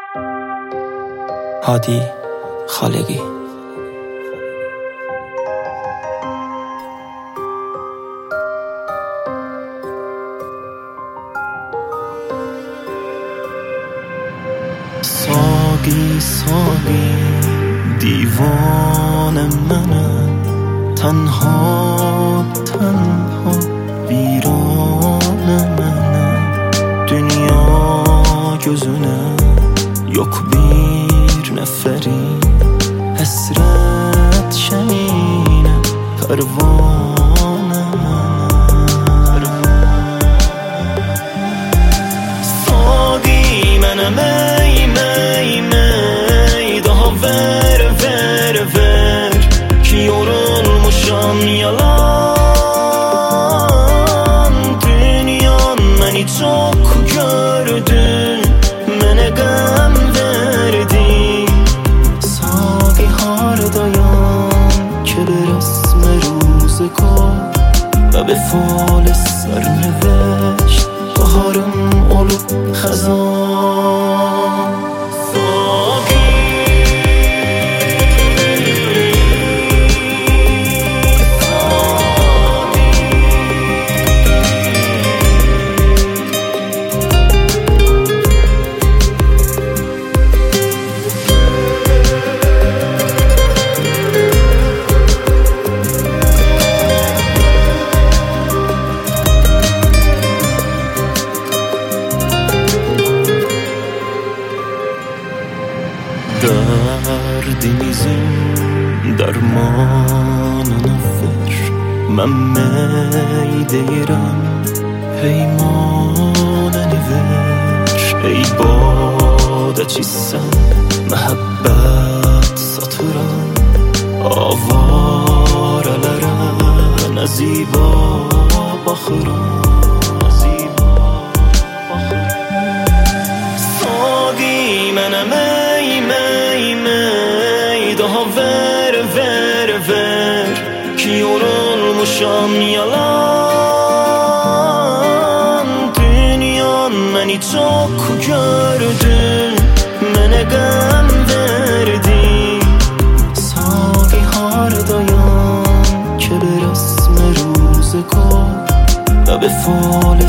هادی خالقی. ساقی ساقی دیوان منم، تنها تنها ویران منم. Dünya gözüne yok bir neferim, hasret şemine pervane منم. ساقی منم ای می می daha ver ver ver ki yorulmuşam yalan. Dünyan beni çok gördün, mənə qəm verdin. Saqi hardayam که به رسم روزگار و به فال سرنوشت بهارم olup خزان. Derdimizin dermanını ver, mən mey deyirəm, peymanəni ver. Ey badəçisən, məhəbbət satıram, avarələrə nə ziba baxıram. Saqi mənəm ey می می daha ver ver ver ki yorulmuşam yalan. Dünyan beni çok gördün, mənə qəm verdin. Saqi hardayam که به رسم روزگار و به فال